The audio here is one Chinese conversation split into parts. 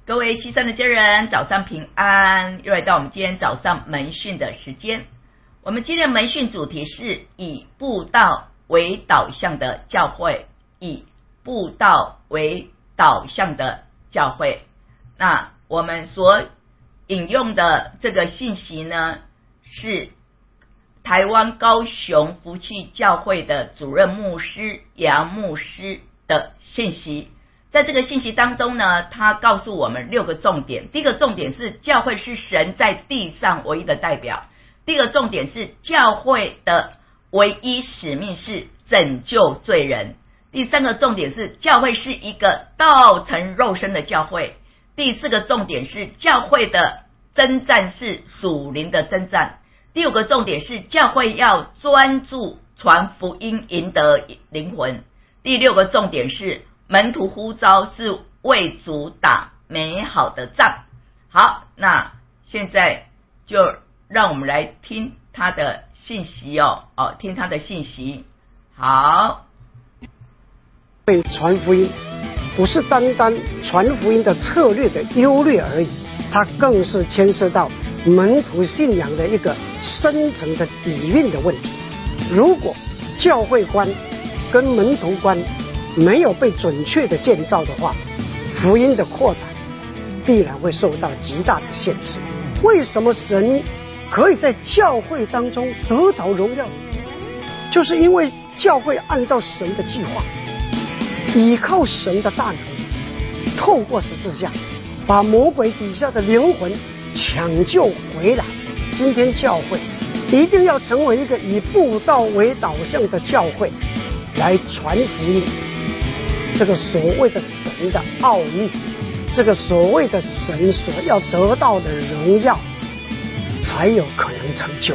各位西山的家人，早上平安！又来到我们今天早上门训的时间。我们今天的门训主题是以布道为导向的教会，以布道为导向的教会。那我们所引用的这个信息呢，是台湾高雄福气教会的主任牧师杨牧师的信息。在这个信息当中呢，他告诉我们6个重点。第一个重点是教会是神在地上唯一的代表。第二个重点是教会的唯一使命是拯救罪人。第三个重点是教会是一个道成肉身的教会。第四个重点是教会的征战是属灵的征战。第五个重点是教会要专注传福音，赢得灵魂。第六个重点是门徒呼召是为主打美好的仗。好，那现在就让我们来听他的信息听他的信息。好， 对，传福音不是单单传福音的策略的优劣而已，它更是牵涉到门徒信仰的一个深层的底蕴的问题。如果教会观跟门徒观没有被准确的建造的话，福音的扩展必然会受到极大的限制。为什么神可以在教会当中得着荣耀？就是因为教会按照神的计划，依靠神的大能，透过十字架把魔鬼底下的灵魂抢救回来。今天教会一定要成为一个以布道为导向的教会，来传福音。这个所谓的神的奥秘，这个所谓的神所要得到的荣耀，才有可能成就。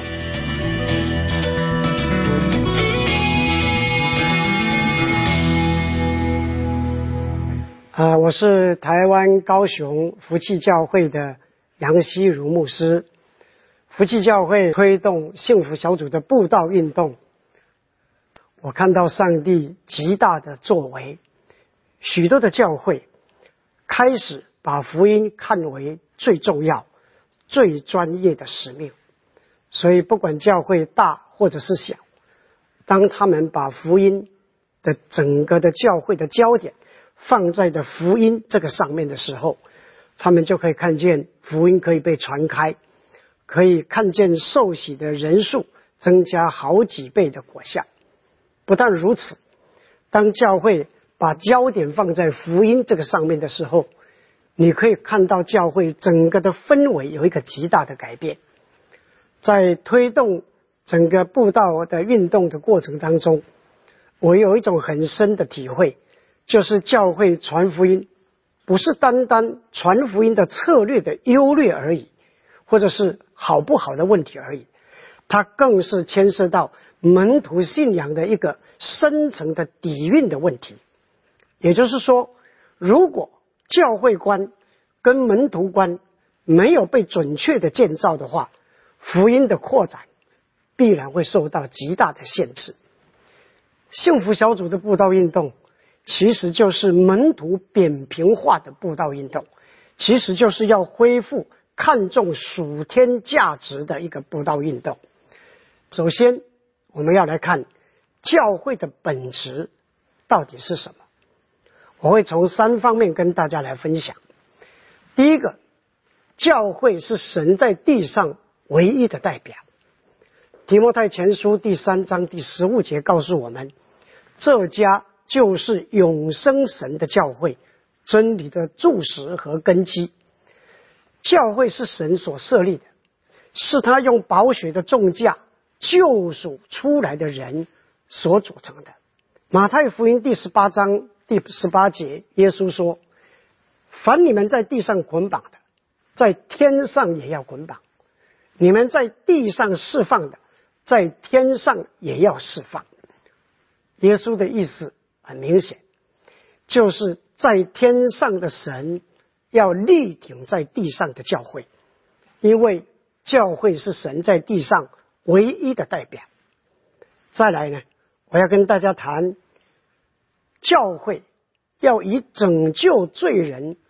我是台湾高雄福气教会的杨希如牧师。福气教会推动幸福小组的布道运动，我看到上帝极大的作为。许多的教会开始把福音看为最重要、最专业的使命，所以不管教会大或者是小，当他们把福音的整个的教会的焦点放在的福音这个上面的时候，他们就可以看见福音可以被传开，可以看见受洗的人数增加好几倍的果效。不但如此，当教会把焦点放在福音这个上面的时候，你可以看到教会整个的氛围有一个极大的改变。在推动整个布道的运动的过程当中，我有一种很深的体会，就是教会传福音不是单单传福音的策略的优劣而已，或者是好不好的问题而已，它更是牵涉到门徒信仰的一个深层的底蕴的问题。也就是说，如果教会观跟门徒观没有被准确的建造的话，福音的扩展必然会受到极大的限制。幸福小组的布道运动其实就是门徒扁平化的布道运动，其实就是要恢复看重属天价值的一个布道运动。首先我们要来看教会的本质到底是什么。我会从3方面跟大家来分享。第一个，教会是神在地上唯一的代表。提摩太前书第3章第15节告诉我们，这家就是永生神的教会，真理的柱石和根基。教会是神所设立的，是他用宝血的重价救赎出来的人所组成的。马太福音第18章第18节，耶稣说，凡你们在地上捆绑的，在天上也要捆绑；你们在地上释放的，在天上也要释放。耶稣的意思很明显，就是在天上的神要力挺在地上的教会，因为教会是神在地上唯一的代表。再来呢，我要跟大家谈教会要以拯救罪人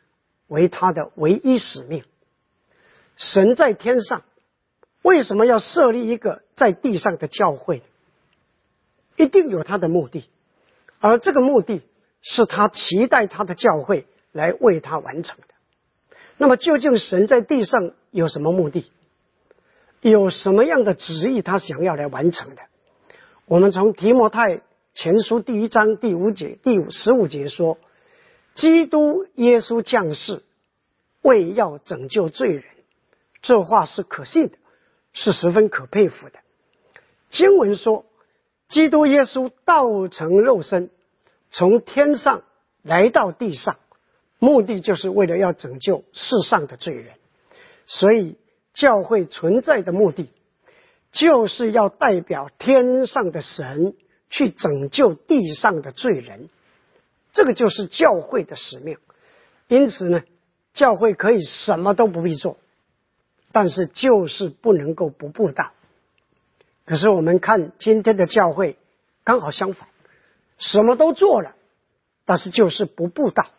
为他的唯一使命。神在天上，为什么要设立一个在地上的教会呢？一定有他的目的，而这个目的是他期待他的教会来为他完成的。那么究竟神在地上有什么目的？有什么样的旨意他想要来完成的？我们从提摩太前书第1章第15节说，基督耶稣降世为要拯救罪人，这话是可信的，是十分可佩服的。经文说，基督耶稣道成肉身，从天上来到地上，目的就是为了要拯救世上的罪人。所以教会存在的目的就是要代表天上的神去拯救地上的罪人，这个就是教会的使命。因此呢，教会可以什么都不必做，但是就是不能够不布道。可是我们看今天的教会刚好相反，什么都做了，但是就是不布道。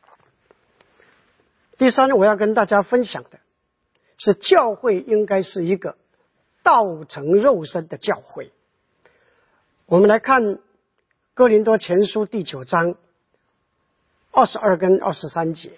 第三，我要跟大家分享的是，教会应该是一个道成肉身的教会。我们来看哥林多前书第9章22跟23节，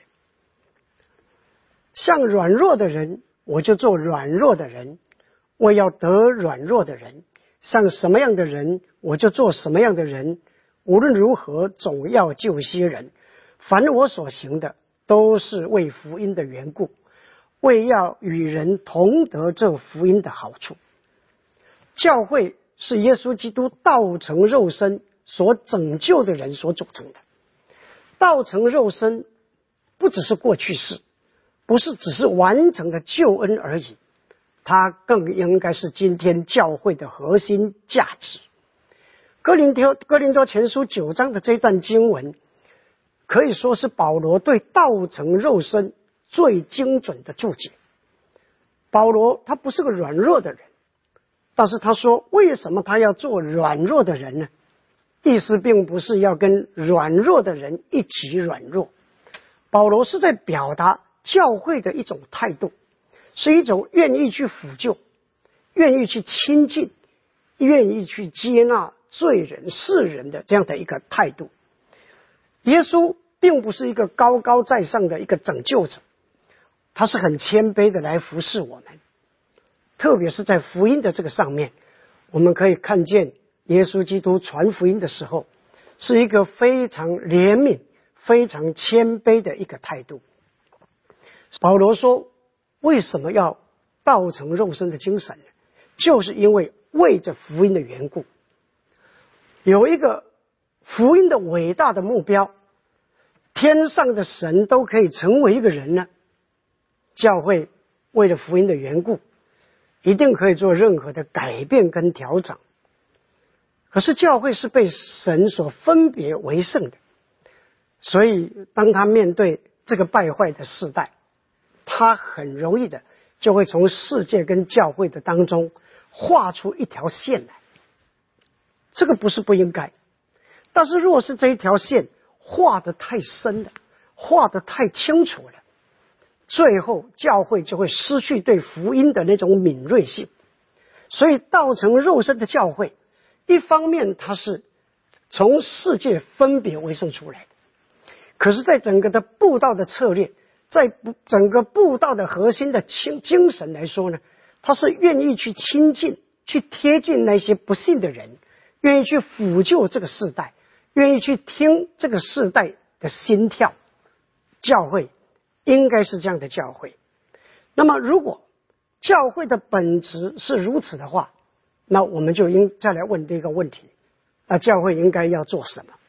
像软弱的人，我就做软弱的人，我要得软弱的人；像什么样的人，我就做什么样的人。无论如何，总要救些人。凡我所行的，都是为福音的缘故，为要与人同得这福音的好处。教会是耶稣基督道成肉身所拯救的人所组成的。道成肉身不只是过去式，不是只是完成了救恩而已，它更应该是今天教会的核心价值。哥林多前书9章的这段经文，可以说是保罗对道成肉身最精准的注解。保罗他不是个软弱的人，但是他说为什么他要做软弱的人呢？意思并不是要跟软弱的人一起软弱，保罗是在表达教会的一种态度，是一种愿意去辅救，愿意去亲近，愿意去接纳罪人世人的这样的一个态度。耶稣并不是一个高高在上的一个拯救者，他是很谦卑的来服侍我们。特别是在福音的这个上面，我们可以看见耶稣基督传福音的时候，是一个非常怜悯、非常谦卑的一个态度。保罗说，为什么要道成肉身的精神呢？就是因为为着福音的缘故，有一个福音的伟大的目标，天上的神都可以成为一个人呢。教会为了福音的缘故，一定可以做任何的改变跟调整。可是教会是被神所分别为圣的，所以当他面对这个败坏的世代，他很容易的就会从世界跟教会的当中画出一条线来。这个不是不应该，但是若是这一条线画得太深了，画得太清楚了，最后教会就会失去对福音的那种敏锐性。所以道成肉身的教会，一方面它是从世界分别为圣出来的，可是在整个的布道的策略，在整个布道的核心的精神来说呢，它是愿意去亲近，去贴近那些不信的人，愿意去辅救这个世代，愿意去听这个世代的心跳。教会应该是这样的教会。那么如果教会的本质是如此的话，那我们就再来问这个问题，那教会应该要做什么？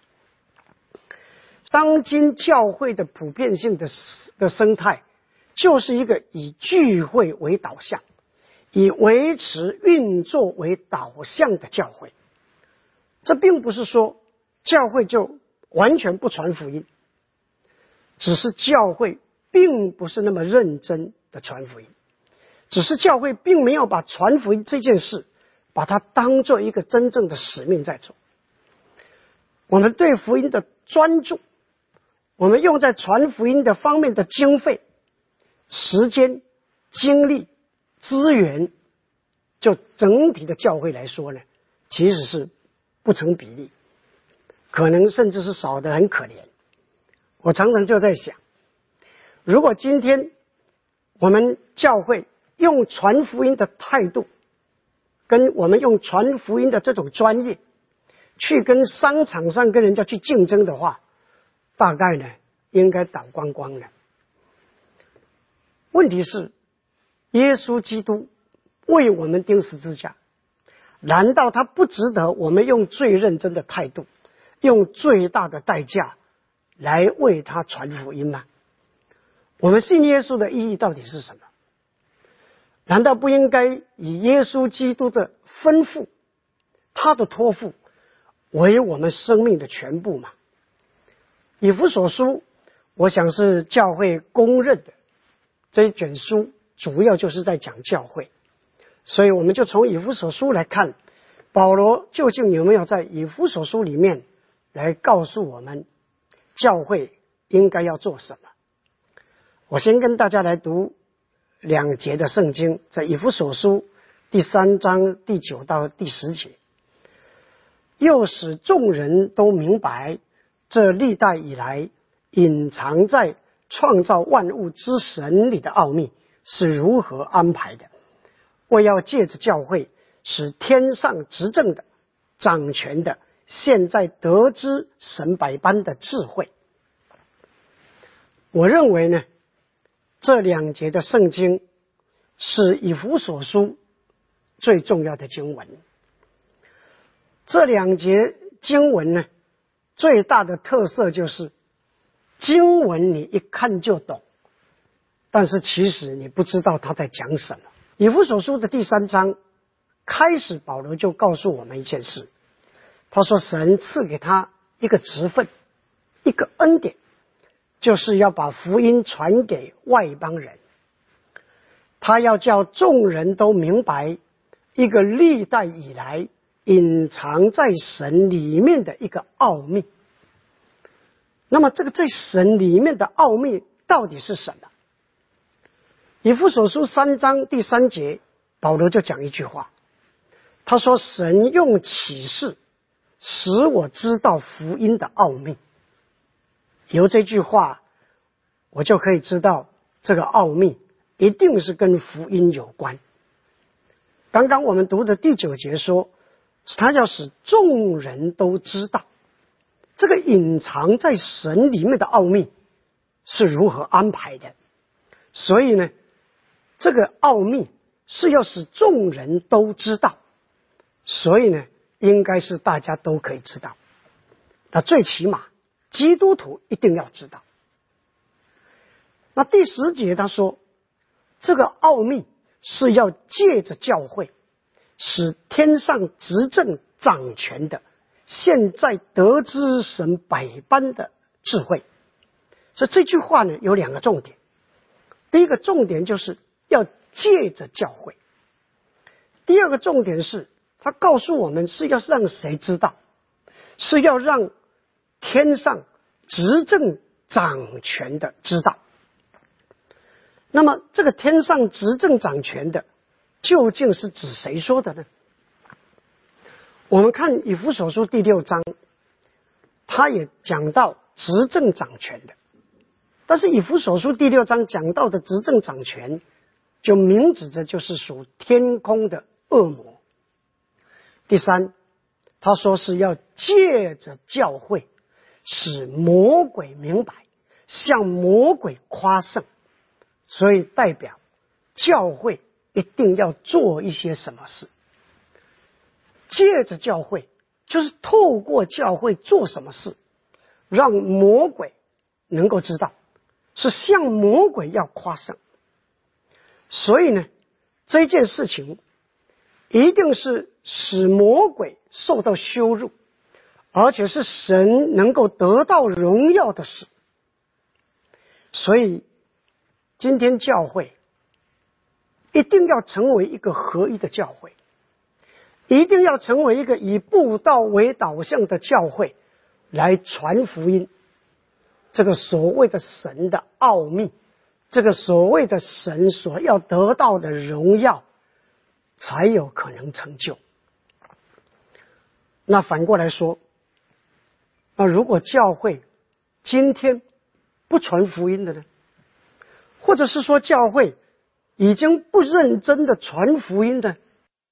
当今教会的普遍性的生态，就是一个以聚会为导向，以维持运作为导向的教会。这并不是说教会就完全不传福音，只是教会并不是那么认真的传福音，只是教会并没有把传福音这件事把它当作一个真正的使命在做。我们对福音的专注， 我们用在传福音的方面的经费、时间、精力、资源，就整体的教会来说呢，其实是不成比例，可能甚至是少得很可怜。我常常就在想，如果今天我们教会用传福音的态度，跟我们用传福音的这种专业，去跟商场上跟人家去竞争的话，大概呢应该倒光光了。问题是，耶稣基督为我们钉十字架，难道他不值得我们用最认真的态度，用最大的代价来为他传福音吗？我们信耶稣的意义到底是什么？难道不应该以耶稣基督的吩咐，他的托付为我们生命的全部吗？以弗所书，我想是教会公认的这一卷书，主要就是在讲教会。所以我们就从以弗所书来看，保罗究竟有没有在以弗所书里面来告诉我们教会应该要做什么。我先跟大家来读2节的圣经，在以弗所书第3章第9到第10节。又使众人都明白，这历代以来隐藏在创造万物之神里的奥秘是如何安排的，为要借着教会，使天上执政的、掌权的，现在得知神百般的智慧。我认为呢，这2节的圣经是以弗所书最重要的经文。这2节经文呢，最大的特色就是经文你一看就懂，但是其实你不知道他在讲什么。以弗所书的第3章开始，保罗就告诉我们一件事，他说神赐给他一个职分，一个恩典，就是要把福音传给外邦人。他要叫众人都明白一个历代以来隐藏在神里面的一个奥秘。那么这个在神里面的奥秘到底是什么？以弗所书3章第3节，保罗就讲一句话，他说神用启示使我知道福音的奥秘。由这句话我就可以知道这个奥秘一定是跟福音有关。刚刚我们读的第9节说，他要使众人都知道这个隐藏在神里面的奥秘是如何安排的。所以呢，这个奥秘是要使众人都知道，所以呢，应该是大家都可以知道。那最起码基督徒一定要知道。那第10节他说，这个奥秘是要借着教会，使天上执政掌权的，现在得知神百般的智慧。所以这句话呢，有2个重点。第一个重点就是要借着教会，第2个重点是他告诉我们是要让谁知道，是要让天上执政掌权的知道。那么这个天上执政掌权的究竟是指谁说的呢？我们看以弗所书第6章，他也讲到执政掌权的，但是以弗所书第6章讲到的执政掌权，就明指着就是属天空的恶魔。第3，他说是要借着教会使魔鬼明白，向魔鬼夸胜。所以代表教会一定要做一些什么事，借着教会就是透过教会做什么事，让魔鬼能够知道，是向魔鬼要夸胜。所以呢，这件事情一定是使魔鬼受到羞辱，而且是神能够得到荣耀的事。所以今天教会一定要成为一个合一的教会，一定要成为一个以布道为导向的教会来传福音。 这个所谓的神的奥秘，这个所谓的神所要得到的荣耀，才有可能成就。那反过来说，那如果教会今天不传福音的呢？或者是说教会已经不认真的传福音的，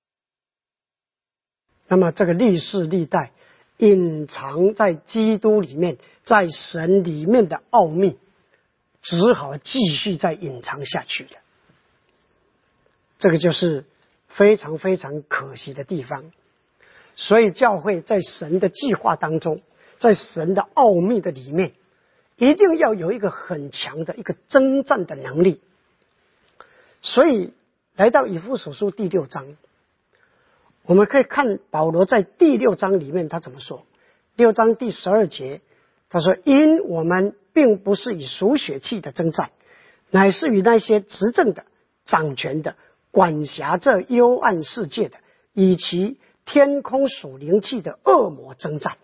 那么这个历世历代隐藏在基督里面，在神里面的奥秘，只好继续再隐藏下去了。这个就是非常非常可惜的地方。所以教会在神的计划当中，在神的奥秘的里面，一定要有一个很强的一个征战的能力。所以来到以弗所书第6章，我们可以看保罗在第6章里面他怎么说。6章第12节他说，因我们并不是以属血气的征战，乃是与那些执政的、掌权的、管辖这幽暗世界的，以其天空属灵气的恶魔征战。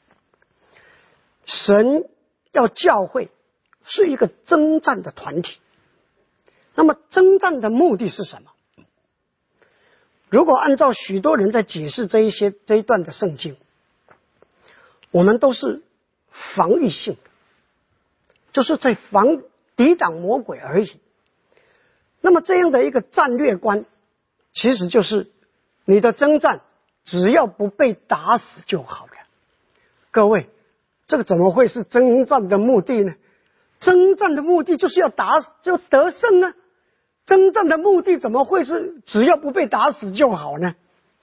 神要教会是一个征战的团体。那么征战的目的是什么？如果按照许多人在解释这一段的圣经，我们都是防御性的，就是在抵挡魔鬼而已。那么这样的一个战略观，其实就是你的征战只要不被打死就好了。各位，这个怎么会是征战的目的呢？征战的目的就是要就得胜啊！征战的目的怎么会是只要不被打死就好呢？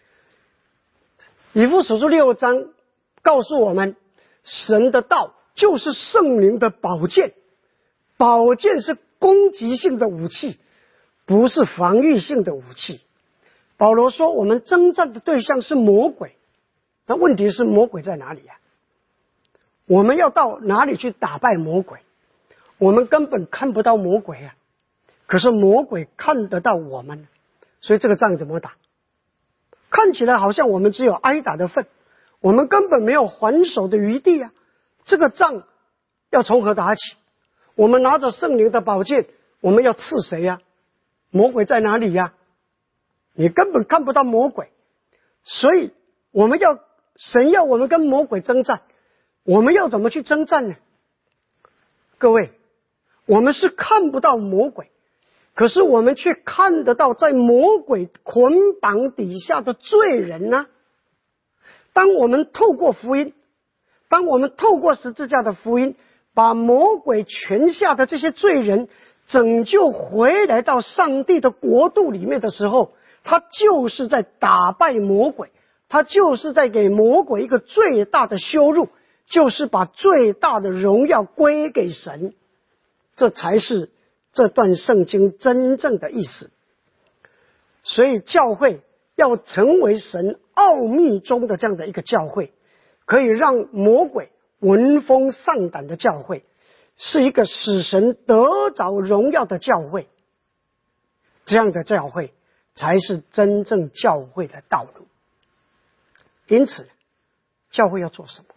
以弗所书6章告诉我们，神的道就是圣灵的宝剑，宝剑是攻击性的武器，不是防御性的武器。保罗说我们征战的对象是魔鬼，那问题是魔鬼在哪里啊？我们要到哪里去打败魔鬼？我们根本看不到魔鬼啊，可是魔鬼看得到我们，所以这个仗怎么打？看起来好像我们只有挨打的份，我们根本没有还手的余地啊！这个仗要从何打起？我们拿着圣灵的宝剑，我们要刺谁呀？魔鬼在哪里呀？你根本看不到魔鬼，所以神要我们跟魔鬼征战，我们要怎么去征战呢？各位，我们是看不到魔鬼，可是我们却看得到在魔鬼捆绑底下的罪人啊。当我们透过福音，当我们透过十字架的福音，把魔鬼权下的这些罪人拯救回来到上帝的国度里面的时候，他就是在打败魔鬼，他就是在给魔鬼一个最大的羞辱，就是把最大的荣耀归给神。这才是这段圣经真正的意思。所以教会要成为神奥秘中的这样的一个教会，可以让魔鬼闻风丧胆的教会，是一个使神得着荣耀的教会。这样的教会才是真正教会的道路。因此教会要做什么？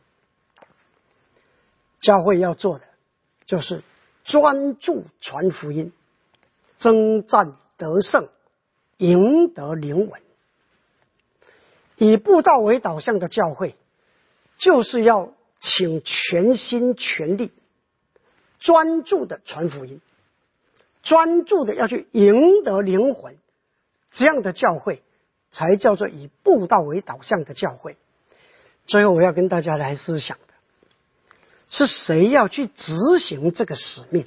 教会要做的就是专注传福音，征战得胜，赢得灵魂。以布道为导向的教会，就是要请全心全力专注的传福音，专注的要去赢得灵魂。这样的教会才叫做以布道为导向的教会。最后我要跟大家来思想的是，谁要去执行这个使命？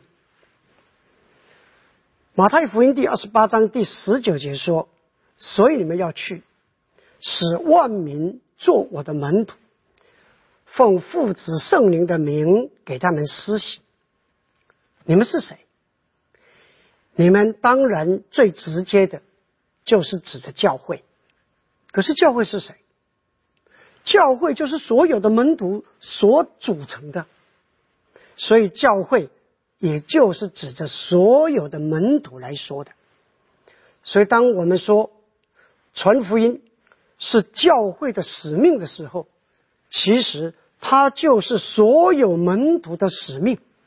马太福音第28章第19节说，所以你们要去，使万民做我的门徒，奉父子圣灵的名给他们施洗。你们是谁？你们当然最直接的就是指着教会。可是教会是谁？教会就是所有的门徒所组成的，所以教会也就是指着所有的门徒来说的。所以当我们说传福音是教会的使命的时候，其实它就是所有门徒的使命。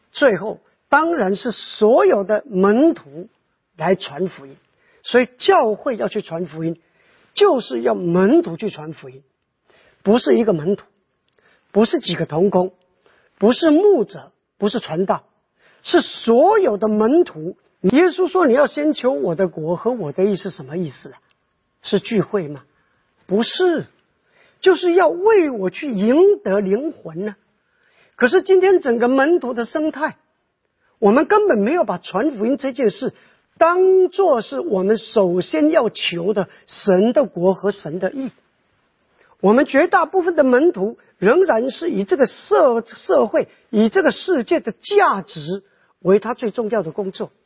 最后当然是所有的门徒来传福音。所以教会要去传福音，就是要门徒去传福音，不是一个门徒，不是几个同工，不是牧者，不是传道，是所有的门徒。耶稣说你要先求我的国和我的义是什么意思啊？是聚会吗？不是，就是要为我去赢得灵魂呢。可是今天整个门徒的生态，我们根本没有把传福音这件事当作是我们首先要求的神的国和神的义。我们绝大部分的门徒仍然是以这个社会，以这个世界的价值为他最重要的工作。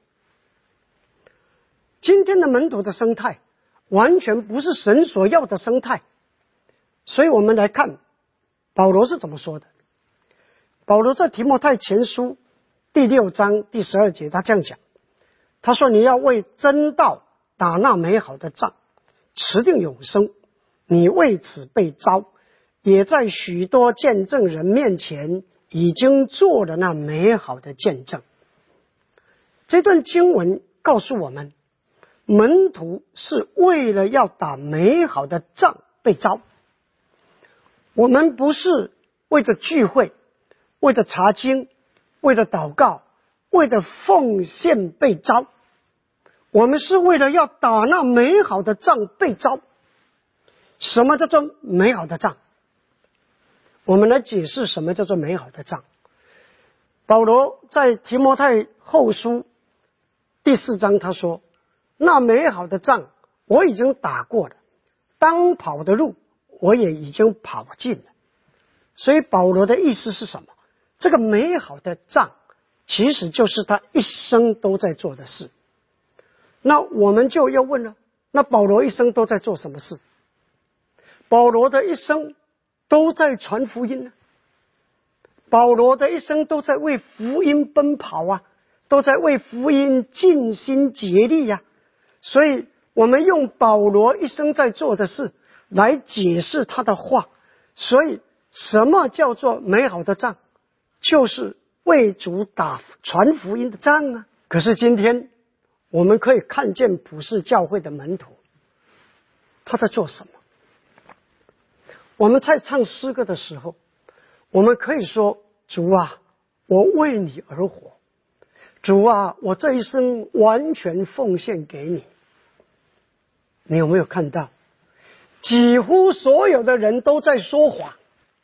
今天的门徒的生态完全不是神所要的生态。所以我们来看保罗是怎么说的。保罗在提摩太前书第6章第12节他这样讲，他说你要为真道打那美好的仗，持定永生，你为此被召，也在许多见证人面前已经做了那美好的见证。这段经文告诉我们，门徒是为了要打美好的仗被召。我们不是为着聚会，为着查经，为了祷告，为了奉献被召，我们是为了要打那美好的仗被召。什么叫做美好的仗？我们来解释什么叫做美好的仗。保罗在提摩太后书第4章他说，那美好的仗我已经打过了，当跑的路我也已经跑尽了。所以保罗的意思是什么？这个美好的仗其实就是他一生都在做的事。那我们就要问了，那保罗一生都在做什么事？保罗的一生都在传福音呢，保罗的一生都在为福音奔跑啊，都在为福音尽心竭力啊。所以我们用保罗一生在做的事来解释他的话。所以什么叫做美好的仗？就是为主打传福音的仗啊。可是今天我们可以看见普世教会的门徒他在做什么。我们在唱诗歌的时候，我们可以说，主啊，我为你而活，主啊，我这一生完全奉献给你。你有没有看到几乎所有的人都在说谎？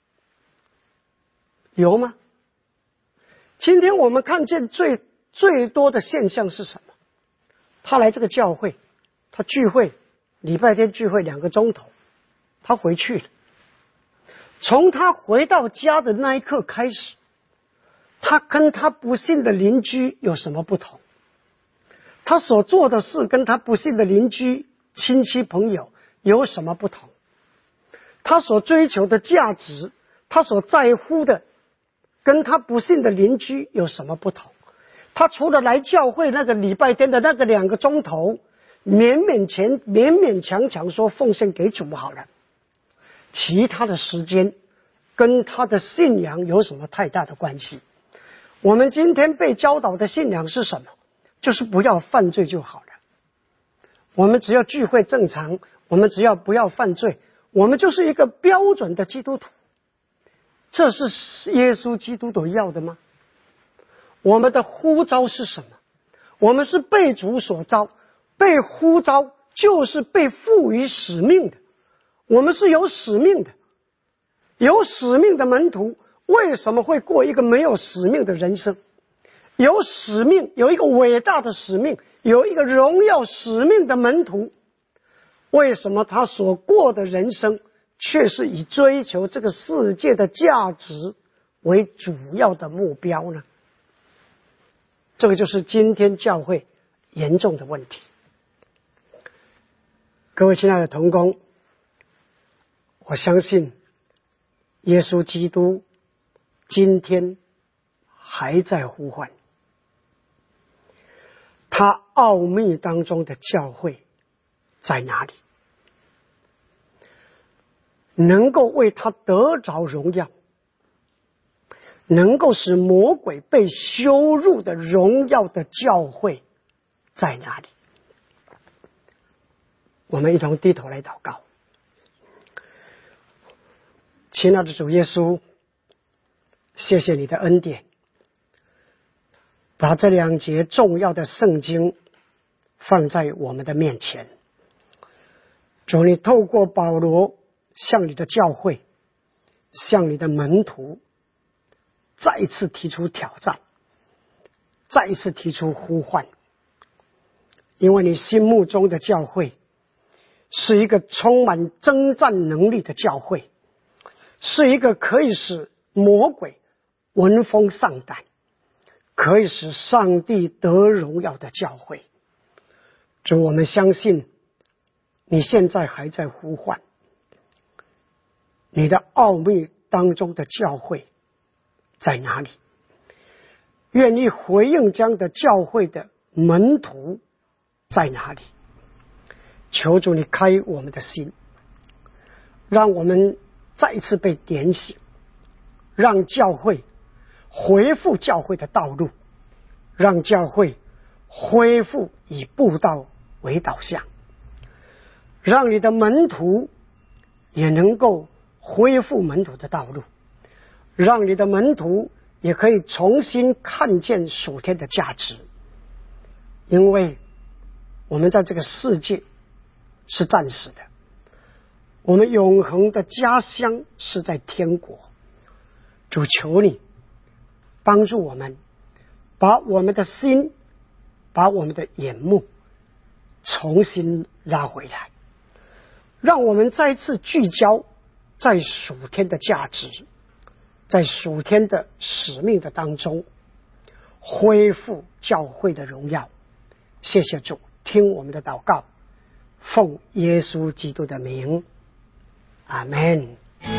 有吗？今天我们看见最多的现象是什么？他来这个教会，他聚会，礼拜天聚会2个钟头，他回去了。从他回到家的那一刻开始，他跟他不信的邻居有什么不同？他所做的事跟他不信的邻居、亲戚朋友有什么不同？他所追求的价值，他所在乎的跟他不信的邻居有什么不同？他除了来教会那个礼拜天的那个2个钟头，勉勉强强说奉献给主好了，其他的时间跟他的信仰有什么太大的关系？我们今天被教导的信仰是什么？就是不要犯罪就好了。我们只要聚会正常，我们只要不要犯罪，我们就是一个标准的基督徒。这是耶稣基督所要的吗？我们的呼召是什么？我们是被主所召，被呼召就是被赋予使命的。我们是有使命的，有使命的门徒为什么会过一个没有使命的人生？有使命，有一个伟大的使命，有一个荣耀使命的门徒，为什么他所过的人生却是以追求这个世界的价值为主要的目标呢？这个就是今天教会严重的问题。各位亲爱的同工，我相信耶稣基督今天还在呼唤，他奥秘当中的教会在哪里？能够为他得着荣耀， 能够使魔鬼被羞辱的荣耀的教会在哪里？我们一同低头来祷告。亲爱的主耶稣，谢谢你的恩典，把这2节重要的圣经放在我们的面前。主，你透过保罗向你的教会，向你的门徒再一次提出挑战，再一次提出呼唤，因为你心目中的教会是一个充满征战能力的教会，是一个可以使魔鬼闻风丧胆，可以使上帝得荣耀的教会。主，我们相信你现在还在呼唤，你的奥秘当中的教会在哪里？愿意回应这样的教会的门徒在哪里？求主你开我们的心，让我们再一次被点醒，让教会恢复教会的道路，让教会恢复以布道为导向，让你的门徒也能够恢复门徒的道路，让你的门徒也可以重新看见属天的价值。因为我们在这个世界是暂时的，我们永恒的家乡是在天国。主，求你帮助我们，把我们的心，把我们的眼目重新拉回来，让我们再次聚焦在属天的价值，在属天的使命的当中，恢复教会的荣耀。谢谢主，听我们的祷告，奉耶稣基督的名，阿们。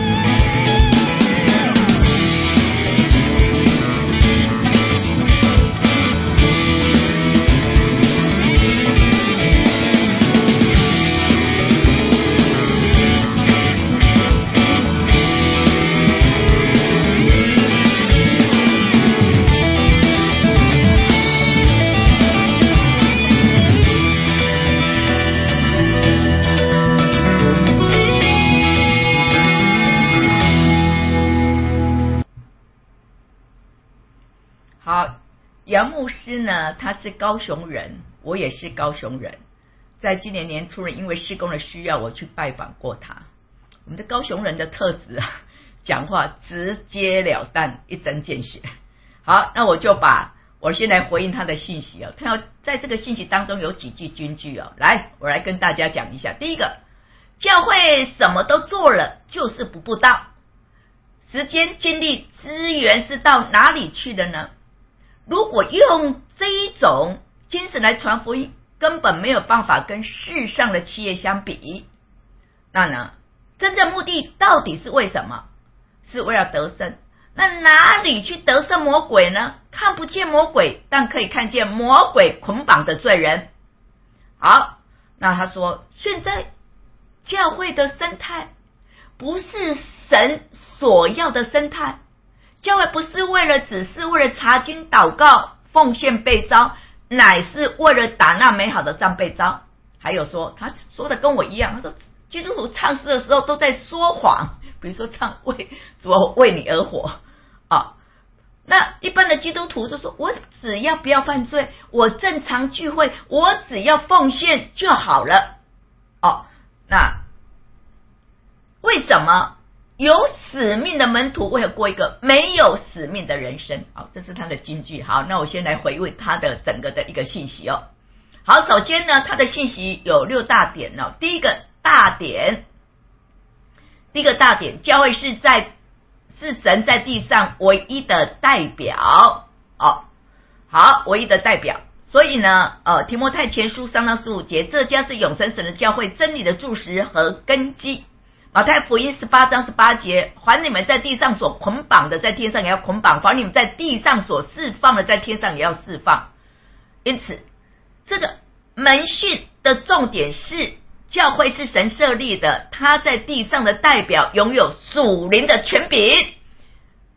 杨牧师呢，他是高雄人，我也是高雄人。在今年年初呢，因为施工的需要，我去拜访过他。我们的高雄人的特质啊，讲话直截了当，一针见血。好，那我先来回应他的信息哦。他要在这个信息当中有几句金句哦，来，我来跟大家讲一下。第一个，教会什么都做了，就是不布道，时间、精力、资源是到哪里去了呢？如果用这一种精神来传福音，根本没有办法跟世上的企业相比。那呢，真正目的到底是为什么？是为了得胜。那哪里去得胜魔鬼呢？看不见魔鬼，但可以看见魔鬼捆绑的罪人。好，那他说，现在教会的生态不是神所要的生态。教会不是只是为了查经祷告奉献被召，乃是为了打那美好的仗被召。还有说，他说的跟我一样，他说基督徒唱诗的时候都在说谎，比如说唱主为你而活啊。那一般的基督徒就说，我只要不要犯罪，我正常聚会，我只要奉献就好了哦。那为什么有使命的门徒会有过一个没有使命的人生？好，这是他的金句。好，那我先来回味他的整个的一个信息哦。好，首先呢，他的信息有6大点哦。第一个大点，教会是神在地上唯一的代表哦。好，唯一的代表。所以呢，提摩太前书3到15节，这将是永生神的教会真理的柱石和根基。马太福音18章18节，凡你们在地上所捆绑的，在天上也要捆绑；凡你们在地上所释放的，在天上也要释放。因此，这个门训的重点是，教会是神设立的，他在地上的代表拥有属灵的权柄。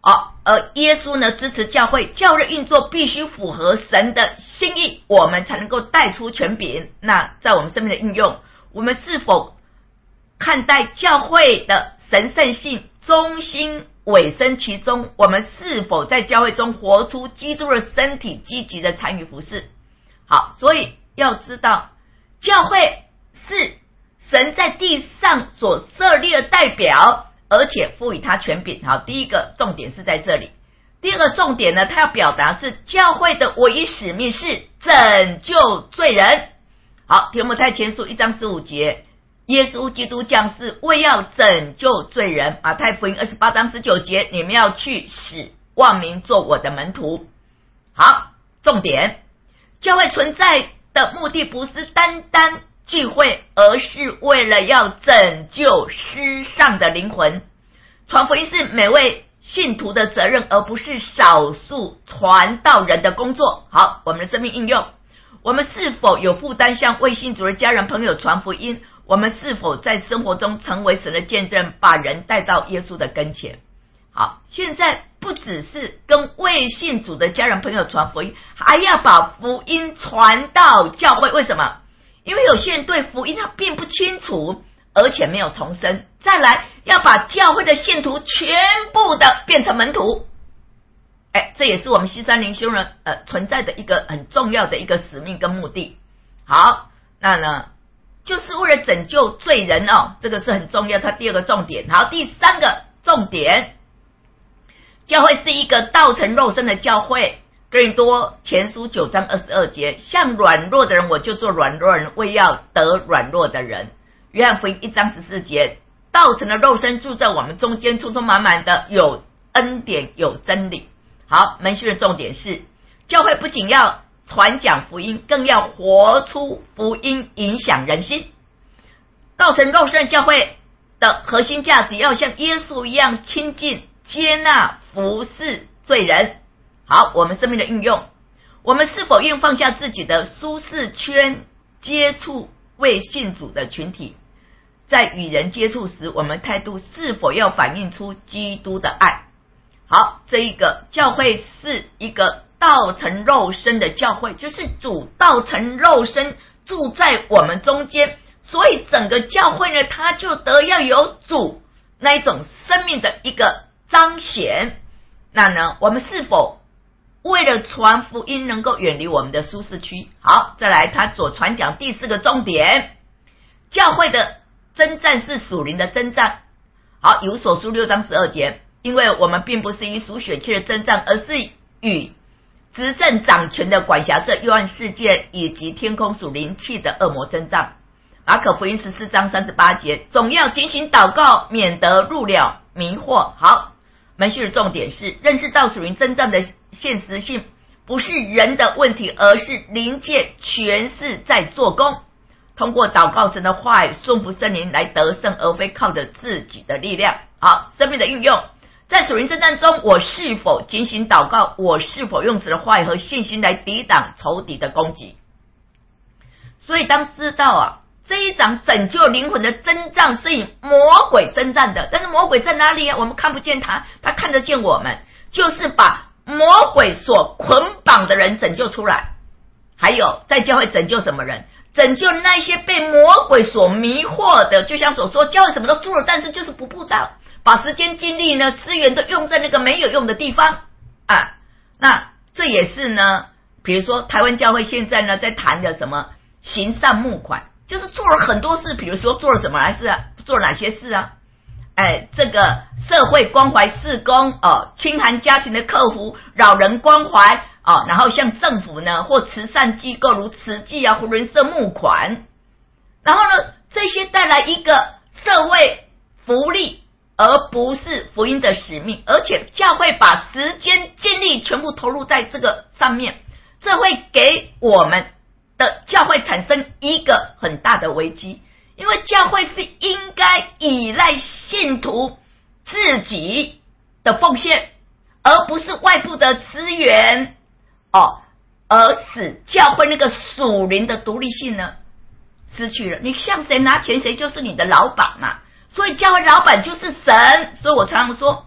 而耶稣呢支持教会，教会运作必须符合神的心意，我们才能够带出权柄。那在我们生命的应用，我们是否看待教会的神圣性、忠心、委身其中？我们是否在教会中活出基督的身体，积极的参与服事？好，所以要知道，教会是神在地上所设立的代表，而且赋予他权柄。好，第一个重点是在这里。第二个重点呢，他要表达是教会的唯一使命是拯救罪人。好，提摩太前书1章15节，耶稣基督降世为要拯救罪人。马太福音28章19节，你们要去使万民做我的门徒。好，重点，教会存在的目的不是单单聚会，而是为了要拯救失丧的灵魂。传福音是每位信徒的责任，而不是少数传道人的工作。好，我们的生命应用，我们是否有负担向未信主的家人朋友传福音？我们是否在生活中成为神的见证，把人带到耶稣的跟前？好，现在不只是跟未信主的家人朋友传福音，还要把福音传到教会。为什么？因为有些人对福音他并不清楚，而且没有重生。再来，要把教会的信徒全部的变成门徒。这也是我们西山灵修人存在的一个很重要的一个使命跟目的。好，那呢就是为了拯救罪人哦，这个是很重要，它第二个重点。好，第三个重点，教会是一个道成肉身的教会。哥林多前书9章22节，像软弱的人我就做软弱人，为要得软弱的人。约翰福音1章14节，道成的肉身住在我们中间，充充满满的有恩典有真理。好，门训的重点是，教会不仅要传讲福音，更要活出福音，影响人心。道成肉身教会的核心价值要像耶稣一样亲近、接纳、服侍罪人。好，我们生命的应用，我们是否愿放下自己的舒适圈，接触未信主的群体？在与人接触时，我们态度是否要反映出基督的爱？好，这一个教会是一个道成肉身的教会，就是主道成肉身住在我们中间，所以整个教会呢，它就得要有主那一种生命的一个彰显。那呢，我们是否为了传福音能够远离我们的舒适区？好，再来他所传讲第四个重点，教会的征战是属灵的征战。好，以弗所书6章12节，因为我们并不是与属血气的征战，而是与执政掌权的管辖这幽暗世界以及天空属灵气的恶魔征战。马可福音14章38节，总要警醒祷告，免得入了迷惑。好，门训的重点是认识到属灵征战的现实性，不是人的问题，而是灵界全是在做工。通过祷告神的话语，顺服圣灵来得胜，而非靠着自己的力量。好，生命的运用，在属灵征战中，我是否警醒祷告？我是否用神的话语和信心来抵挡仇敌的攻击？所以当知道这一场拯救灵魂的征战是以魔鬼征战的，但是魔鬼在哪里啊？我们看不见他，他看得见我们，就是把魔鬼所捆绑的人拯救出来。还有在教会拯救什么人？拯救那些被魔鬼所迷惑的。就像所说，教会什么都做了，但是就是不布道，把时间精力呢资源都用在那个没有用的地方啊。那这也是呢，比如说台湾教会现在呢在谈的什么行善募款，就是做了很多事，比如说做了什么来事啊，做了哪些事啊？这个社会关怀事工清寒家庭的客服，老人关怀然后像政府呢或慈善机构如慈济福伦社募款，然后呢这些带来一个社会福利，而不是福音的使命。而且教会把时间精力全部投入在这个上面，这会给我们的教会产生一个很大的危机。因为教会是应该依赖信徒自己的奉献，而不是外部的资源而使教会那个属灵的独立性呢失去了。你向谁拿钱，谁就是你的老板嘛。所以教会老板就是神。所以我常常说，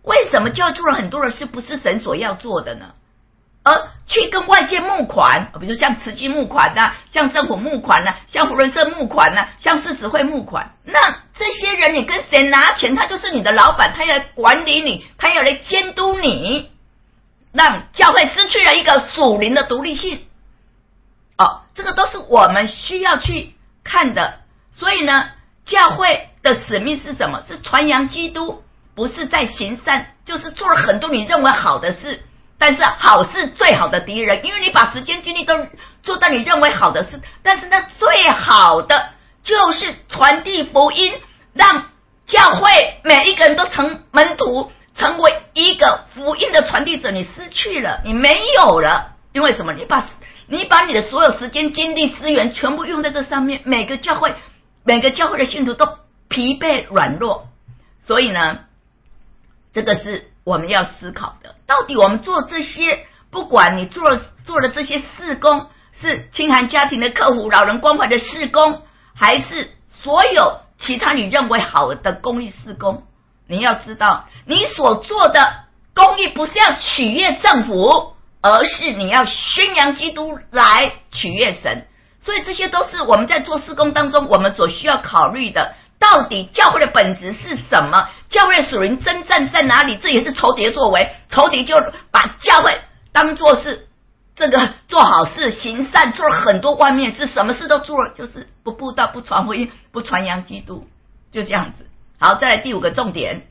为什么教会做了很多的事不是神所要做的呢？而去跟外界募款，比如像慈济募款啊，向政府募款啊，向福伦社募款啊，向世慈会募款，那这些人你跟谁拿钱，他就是你的老板，他要来管理你，他要来监督你，让教会失去了一个属灵的独立性。这个都是我们需要去看的。所以呢，教会的使命是什么？是传扬基督，不是在行善，就是做了很多你认为好的事，但是好是最好的敌人，因为你把时间精力都做到你认为好的事，但是那最好的就是传递福音，让教会每一个人都成门徒，成为一个福音的传递者。你失去了，你没有了，因为什么？你把你的所有时间精力资源全部用在这上面，每个教会的信徒都疲惫软弱。所以呢，这个是我们要思考的。到底我们做这些，不管你做了这些事工，是清寒家庭的客户、老人关怀的事工，还是所有其他你认为好的公益事工，你要知道，你所做的公益不是要取悦政府，而是你要宣扬基督来取悦神。所以这些都是我们在做事工当中我们所需要考虑的。到底教会的本质是什么？教会的属灵征战在哪里？这也是仇敌的作为。仇敌就把教会当作是这个做好事、行善，做了很多外面事，什么事都做了，就是不布道、不传福音、不传扬基督，就这样子。好，再来第五个重点。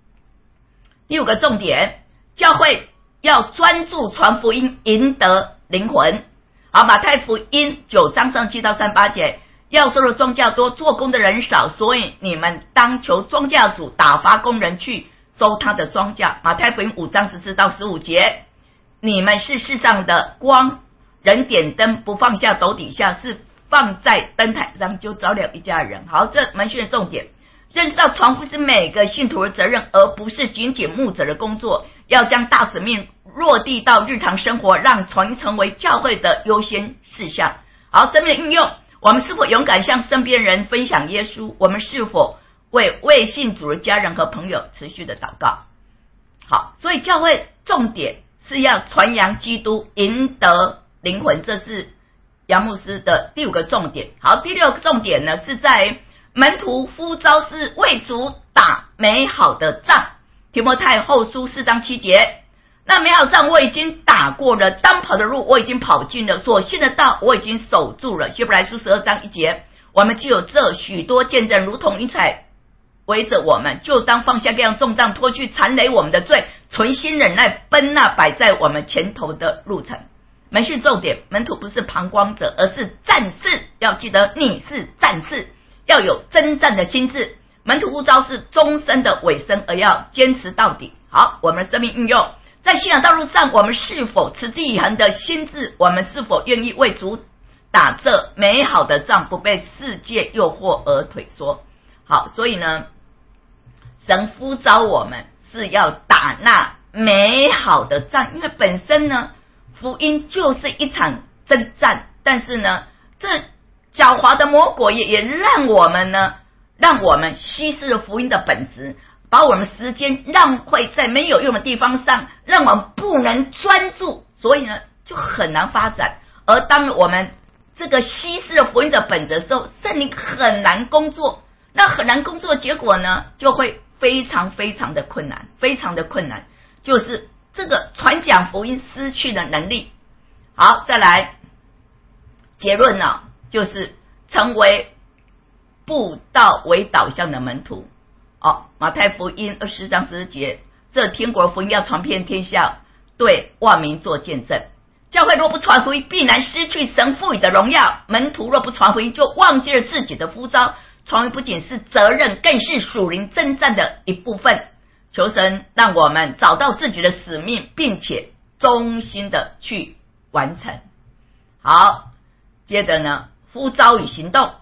教会要专注传福音，赢得灵魂。好，马太福音9章37到38节，要收的庄稼多，做工的人少，所以你们当求庄稼主打发工人去收他的庄稼。马太福音5章14到15节，你们是世上的光，人点灯不放下斗底下，是放在灯台上，就照亮一家人。好，这门训的重点，认识到传福音是每个信徒的责任，而不是仅仅牧者的工作，要将大使命落地到日常生活，让传成为教会的优先事项。好，生命的应用，我们是否勇敢向身边人分享耶稣？我们是否为未信主的家人和朋友持续的祷告？好，所以教会重点是要传扬基督，赢得灵魂，这是杨牧师的第5个重点。好，第6个重点呢，是在门徒呼召是为主打美好的仗。提摩太后书4章7节，那美好仗我已经打过了，当跑的路我已经跑尽了，所信的道我已经守住了。希伯来书12章1节，我们既有这许多见证，如同云彩围着我们，就当放下各样重担，脱去缠累我们的罪，存心忍耐，奔那摆在我们前头的路程。门训重点，门徒不是旁观者，而是战士。要记得你是战士，要有征战的心智。门徒呼召是终身的尾声，而要坚持到底。好，我们的生命应用，在信仰道路上，我们是否持之以恒的心智？我们是否愿意为主打这美好的仗，不被世界诱惑而退缩？好，所以呢，神呼召我们是要打那美好的仗，因为本身呢，福音就是一场征战，但是呢，这狡猾的魔鬼也让我们稀释了福音的本质，把我们时间浪费在没有用的地方上，让我们不能专注，所以呢就很难发展。而当我们这个稀释了福音的本质的时候，圣灵很难工作，那很难工作的结果呢，就会非常非常的困难，非常的困难，就是这个传讲福音失去了能力。好，再来结论呢，就是成为布道为导向的门徒。马太福音24章10节，这天国福音要传遍天下，对万民做见证。教会若不传福音，必然失去神赋予的荣耀。门徒若不传福音，就忘记了自己的呼召。传福音不仅是责任，更是属灵征战的一部分。求神让我们找到自己的使命，并且忠心的去完成。好，接着呢，呼召与行动。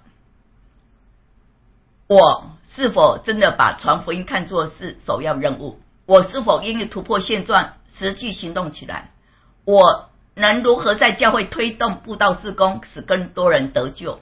我是否真的把传福音看作是首要任务？我是否因为突破现状，实际行动起来？我能如何在教会推动布道事工，使更多人得救？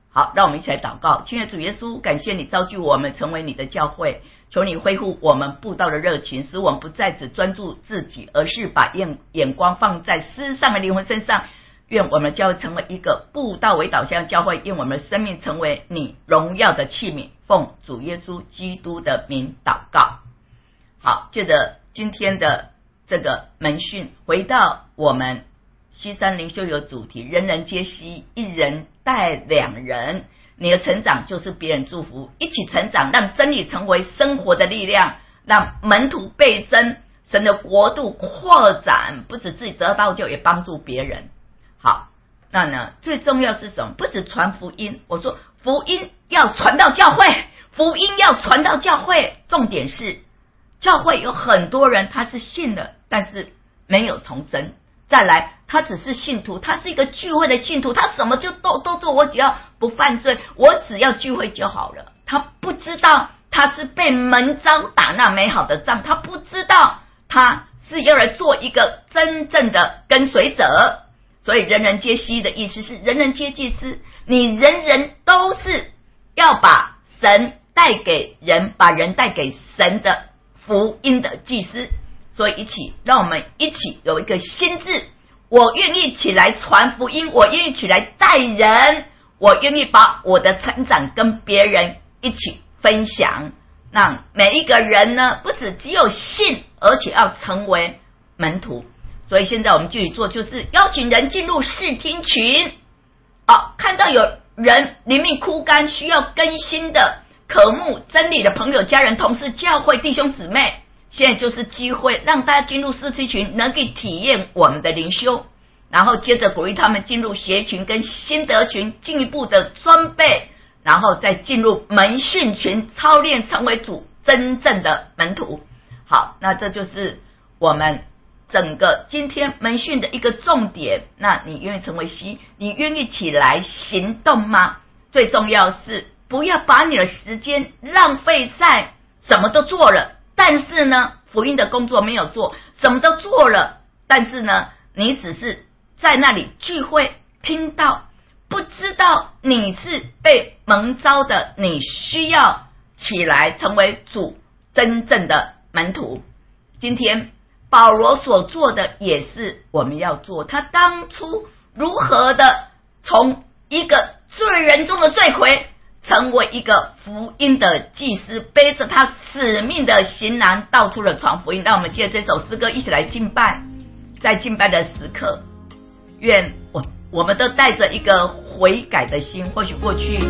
好，让我们一起来祷告。亲爱的主耶稣，感谢你召聚我们成为你的教会，求你恢复我们布道的热情，使我们不再只专注自己，而是把眼光放在世上的灵魂身上。愿我们教会成为一个布道为导向教会，愿我们的生命成为你荣耀的器皿，奉主耶稣基督的名祷告。好，接着今天的这个门训，回到我们西山灵修有主题，人人皆希，一人带两人。你的成长就是别人祝福，一起成长，让真理成为生活的力量，让门徒倍增，神的国度扩展，不止自己得到救，也帮助别人。好，那呢最重要是什么？不止传福音，我说福音要传到教会，福音要传到教会，重点是教会有很多人他是信的，但是没有重生。再来，他只是信徒，他是一个聚会的信徒，他什么就都做，我只要不犯罪，我只要聚会就好了。他不知道他是被门招打那美好的仗，他不知道他是要来做一个真正的跟随者。所以人人皆希的意思是人人皆祭司，你人人都是要把神带给人，把人带给神的福音的祭司。所以让我们一起有一个心志，我愿意起来传福音，我愿意起来带人，我愿意把我的成长跟别人一起分享，让每一个人呢不只有信，而且要成为门徒。所以现在我们继续做，就是邀请人进入视听群。看到有人灵命枯干，需要更新的、渴慕真理的朋友、家人、同事、教会弟兄姊妹，现在就是机会，让大家进入视听群，能够体验我们的灵修，然后接着鼓励他们进入协群跟心得群，进一步的装备，然后再进入门训群，操练成为主真正的门徒。好，那这就是我们整个今天门训的一个重点。那你愿意成为希，你愿意起来行动吗？最重要是不要把你的时间浪费在什么都做了，但是呢福音的工作没有做，什么都做了，但是呢你只是在那里聚会听到，不知道你是被蒙召的，你需要起来成为主真正的门徒。今天保罗所做的也是我们要做，他当初如何的从一个罪人中的罪魁，成为一个福音的祭司，背着他使命的行囊，到处的传福音。让我们借这首诗歌一起来敬拜，在敬拜的时刻，愿我们都带着一个悔改的心。或许过去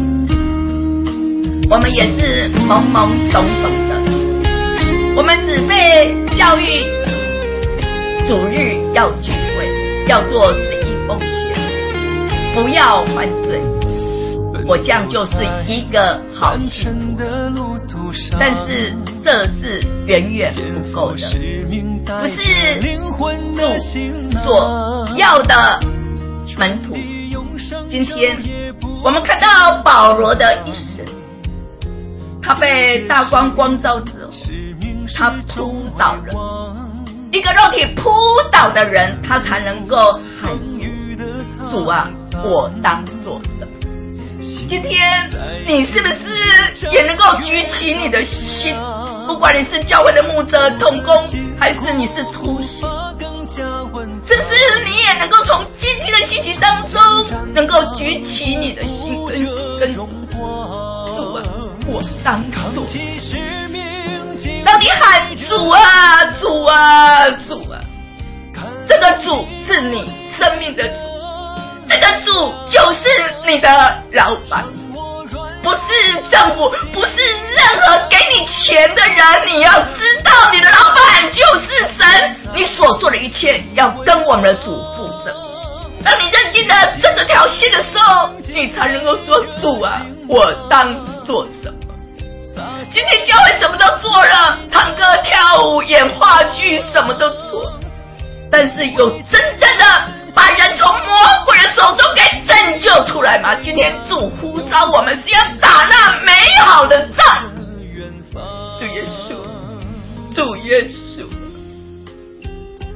我们也是懵懵懂懂的，我们只被教育主日要聚会，要做11奉献，不要犯罪，我这样就是一个好信徒。但是这是远远不够的，不是主所要的门徒。今天我们看到保罗的一生，他被大光光照之后，他扑倒了，一个肉体扑倒的人，他才能够喊主啊，我当做什么？今天你是不是也能够举起你的心？不管你是教会的牧者、同工，还是你是初信，是不是你也能够从今天的信息当中，能够举起你的心，跟主说：主啊，我当做。当你喊主啊，主啊，主啊，这个主是你生命的主，这个主就是你的老板，不是政府，不是任何给你钱的人。你要知道你的老板就是神，你所做的一切要跟我们的主负责。当你认定了这条心的时候，你才能够说：主啊，我当做什么？今天教会什么都做了，唱歌跳舞演话剧什么都做，但是有真正的把人从魔鬼的手中给拯救出来吗？今天主呼召我们是要打那美好的仗。主耶稣，主耶稣，你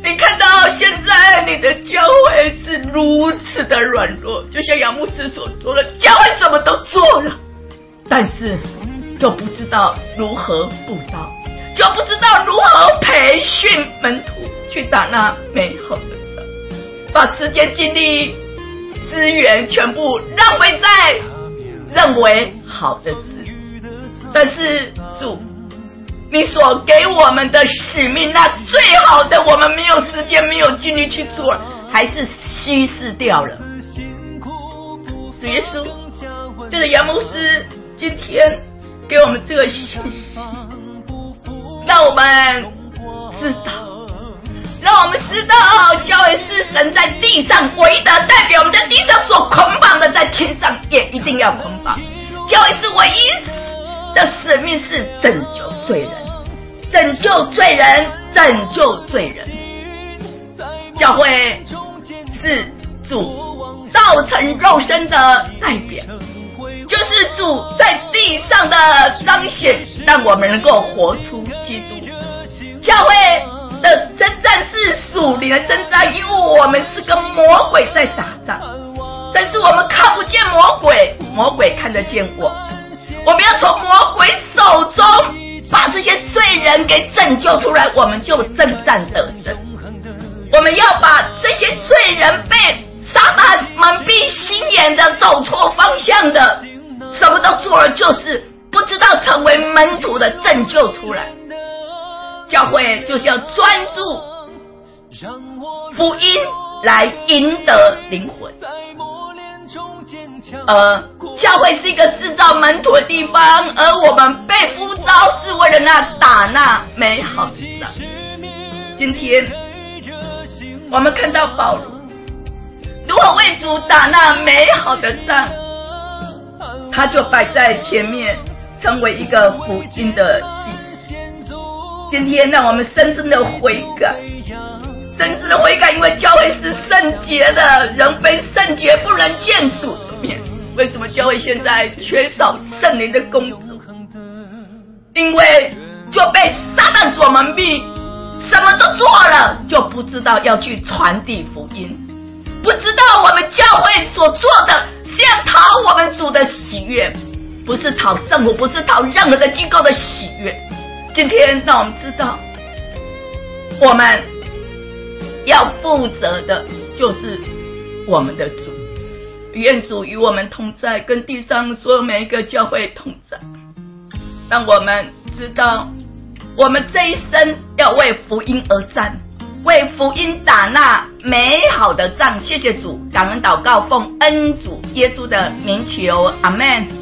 你看到现在你的教会是如此的软弱，就像杨牧师所说的，教会什么都做了，但是就不知道如何布道，就不知道如何培训门徒去打那美好的仗，把时间精力资源全部浪费在认为好的事。但是主，你所给我们的使命，那最好的我们没有时间没有精力去做，还是稀释掉了。主耶稣，这个杨牧师今天给我们这个信息，让我们知道教会是神在地上唯一的代表，我们在地上所捆绑的，在天上也一定要捆绑。教会是唯一的使命是拯救罪人，拯救罪人，拯救罪人。教会是主道成肉身的代表，就是主在地上的彰显，让我们能够活出基督。教会的征战是属灵的征战，因为我们是跟魔鬼在打仗，但是我们看不见魔鬼，魔鬼看得见我们。我们要从魔鬼手中把这些罪人给拯救出来，我们就征战得胜。我们要把这些罪人被撒旦蒙蔽心眼的，走错方向的，什么都做了，就是不知道成为门徒的拯救出来。教会就是要专注福音来赢得灵魂，教会是一个制造门徒的地方，而我们被呼召是为了打那美好的仗。今天我们看到保罗如何为主打那美好的仗，他就摆在前面，成为一个福音的祭司。今天让我们深深的悔改，因为教会是圣洁的，人非圣洁不能见主的面。为什么教会现在缺少圣灵的工作？因为就被撒旦所蒙蔽，什么都做了，就不知道要去传递福音，不知道我们教会所做的是要讨我们主的喜悦，不是讨政府，不是讨任何的机构的喜悦。今天让我们知道，我们要负责的就是我们的主。愿主与我们同在，跟地上所有每一个教会同在，让我们知道我们这一生要为福音而战，为福音打那美好的仗。谢谢主，感恩祷告，奉恩主耶稣的名求，阿们。